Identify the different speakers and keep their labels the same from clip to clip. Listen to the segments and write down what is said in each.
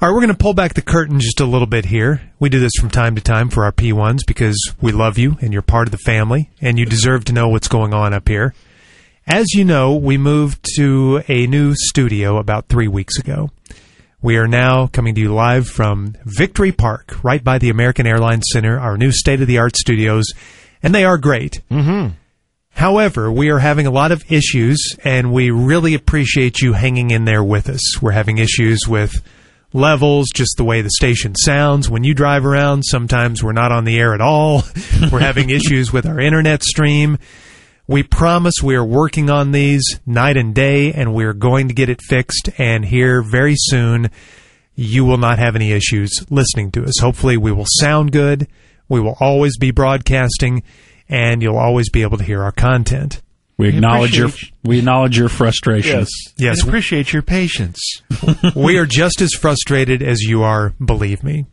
Speaker 1: All right, we're going to pull back the curtain just a little bit here. We do this from time to time for our P1s because we love you and you're part of the family and you deserve to know what's going on up here. As you know, we moved to a new studio about 3 weeks ago. We are now coming to you live from Victory Park, right by the American Airlines Center, our new state-of-the-art studios, and they are great.
Speaker 2: Mm-hmm.
Speaker 1: However, we are having a lot of issues, and we really appreciate you hanging in there with us. We're having issues with levels, just the way the station sounds when you drive around. Sometimes we're not on the air at all. We're having issues with our internet stream. We promise we are working on these night and day, and we're going to get it fixed. And here very soon, you will not have any issues listening to us. Hopefully, we will sound good. We will always be broadcasting, and you'll always be able to hear our content.
Speaker 3: We acknowledge your frustration.
Speaker 2: Yes. We appreciate your patience.
Speaker 1: We are just as frustrated as you are, believe me.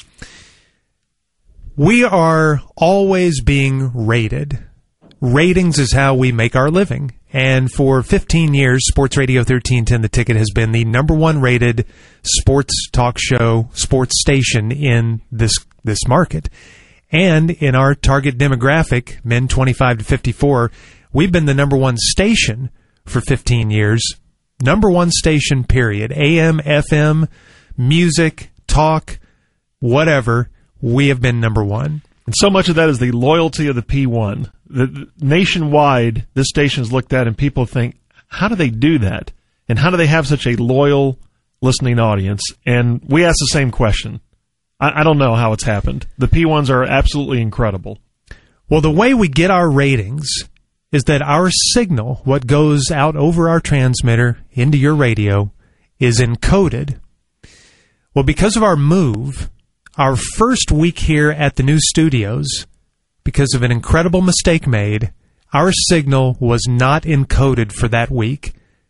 Speaker 1: We are always being rated. Ratings is how we make our living. And for 15 years, Sports Radio 1310 The Ticket has been the number one rated sports talk show, sports station in this market. And in our target demographic, men 25 to 54, we've been the number one station for 15 years. Number one station, period. AM, FM, music, talk, whatever. We have been number one.
Speaker 2: And so much of that is the loyalty of the P1. Nationwide, this station is looked at and people think, how do they do that? And how do they have such a loyal listening audience? And we ask the same question. I don't know how it's happened. The P1s are absolutely incredible.
Speaker 1: Well, the way we get our ratings is that our signal, what goes out over our transmitter into your radio, is encoded. Well, because of our move, our first week here at the new studios, because of an incredible mistake made, our signal was not encoded for that week.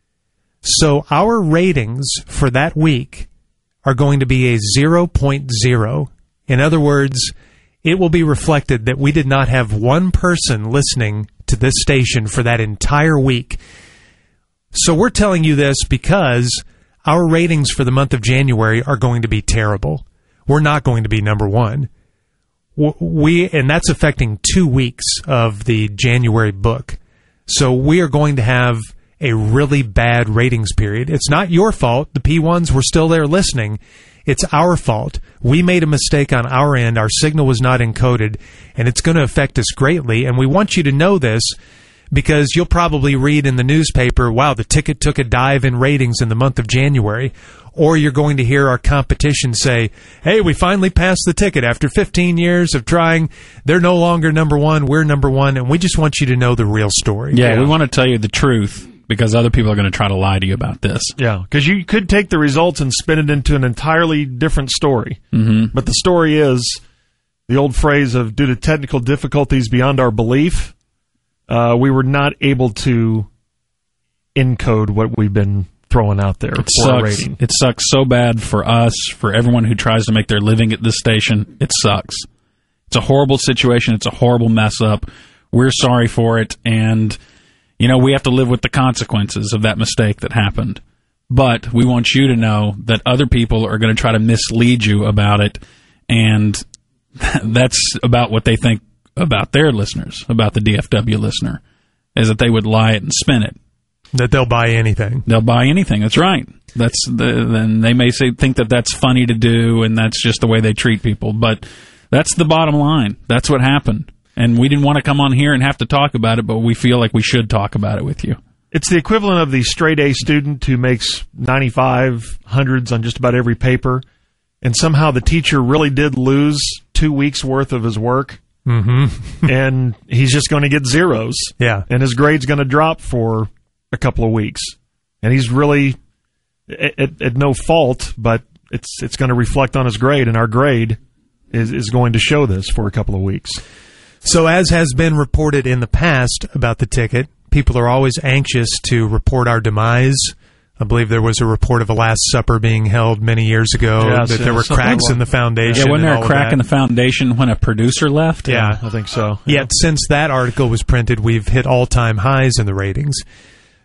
Speaker 1: So our ratings for that week are going to be a 0.0. In other words, it will be reflected that we did not have one person listening to this station for that entire week. So we're telling you this because our ratings for the month of January are going to be terrible. We're not going to be number one. And that's affecting 2 weeks of the January book. So we are going to have a really bad ratings period. It's not your fault. The P1s were still there listening. It's our fault. We made a mistake on our end. Our signal was not encoded, and it's going to affect us greatly. And we want you to know this because you'll probably read in the newspaper, wow, the Ticket took a dive in ratings in the month of January. Or you're going to hear our competition say, hey, we finally passed the Ticket after 15 years of trying. They're no longer number one. We're number one. And we just want you to know the real story.
Speaker 3: Yeah, we want to tell you the truth because other people are going to try to lie to you about this.
Speaker 2: Yeah, because you could take the results and spin it into an entirely different story.
Speaker 3: Mm-hmm.
Speaker 2: But the story is the old phrase of due to technical difficulties beyond our belief, we were not able to encode what we've been throwing out there for a rating.
Speaker 3: It sucks so bad for us, for everyone who tries to make their living at this station. It sucks. It's a horrible situation. It's a horrible mess up. We're sorry for it, and we have to live with the consequences of that mistake that happened. But we want you to know that other people are going to try to mislead you about it, and that's about what they think about their listeners, about the DFW listener, is that they would lie it and spin it.
Speaker 1: That they'll buy anything.
Speaker 3: They'll buy anything. That's right. Then they may think that that's funny to do, and that's just the way they treat people. But that's the bottom line. That's what happened. And we didn't want to come on here and have to talk about it, but we feel like we should talk about it with you.
Speaker 2: It's the equivalent of the straight A student who makes 95, hundreds on just about every paper, and somehow the teacher really did lose 2 weeks' worth of his work, and he's just going to get zeros.
Speaker 1: Yeah.
Speaker 2: And his grade's going to drop for a couple of weeks. And he's really at no fault, but it's going to reflect on his grade, and our grade is going to show this for a couple of weeks.
Speaker 1: So as has been reported in the past about the Ticket, people are always anxious to report our demise. I believe there was a report of a Last Supper being held many years ago, that there were cracks in the foundation.
Speaker 3: Yeah, wasn't there a crack in the foundation when a producer left?
Speaker 1: Yeah,
Speaker 2: I think so.
Speaker 1: Yet since that article was printed, we've hit all-time highs in the ratings.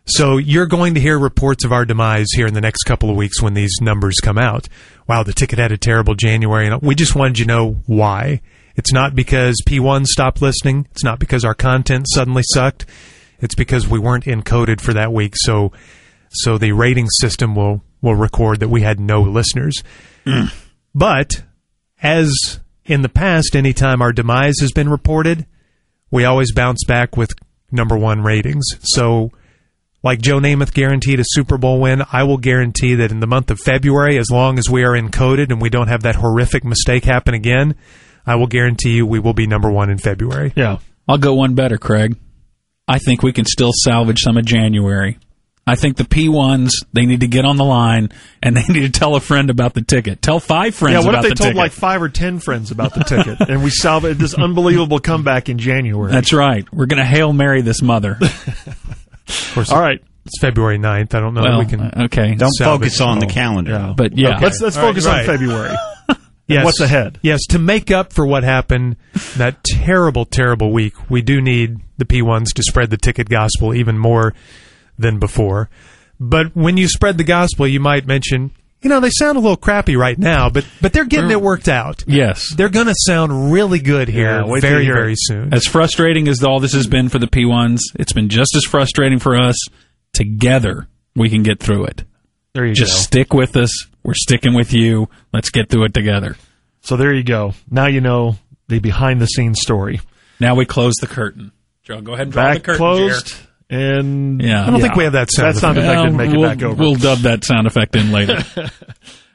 Speaker 1: So you're going to hear reports of our demise here in the next couple of weeks when these numbers come out. Wow, the ticket had a terrible January. And we just wanted you to know why. It's not because P1 stopped listening. It's not because our content suddenly sucked. It's because we weren't encoded for that week. So the rating system will record that we had no listeners. But as in the past, anytime our demise has been reported, we always bounce back with number one ratings. So like Joe Namath guaranteed a Super Bowl win, I will guarantee that in the month of February, as long as we are encoded and we don't have that horrific mistake happen again, I will guarantee you we will be number one in February.
Speaker 2: Yeah.
Speaker 3: I'll go one better, Craig. I think we can still salvage some of January. I think the P1s, they need to get on the line, and they need to tell a friend about the ticket. Tell 5 friends about the ticket.
Speaker 2: Yeah, what if they told like 5 or 10 friends about the ticket, and we salvage this unbelievable comeback in January?
Speaker 3: That's right. We're going to Hail Mary this mother.
Speaker 1: Of course,
Speaker 2: all right.
Speaker 1: It's February 9th. I don't know that we can.
Speaker 3: Okay.
Speaker 4: Don't focus on the calendar.
Speaker 2: Yeah.
Speaker 3: But yeah.
Speaker 2: Okay. Let's focus on February.
Speaker 1: Yes.
Speaker 2: What's ahead?
Speaker 1: Yes, to make up for what happened that terrible, terrible week, we do need the P1s to spread the ticket gospel even more than before. But when you spread the gospel, you might mention, they sound a little crappy right now, but they're getting it worked out.
Speaker 3: Yes.
Speaker 1: They're going to sound really good here very, very soon.
Speaker 3: As frustrating as all this has been for the P1s, it's been just as frustrating for us. Together, we can get through it.
Speaker 2: There you go.
Speaker 3: Just stick with us. We're sticking with you. Let's get through it together.
Speaker 2: So there you go. Now you know the behind-the-scenes story.
Speaker 3: Now we close the curtain. Joe, go ahead and draw the curtain,
Speaker 2: closed.
Speaker 3: Jer.
Speaker 2: And
Speaker 1: I don't think we have that sound effect.
Speaker 2: That sound effect didn't make it back over.
Speaker 3: We'll dub that sound effect in later.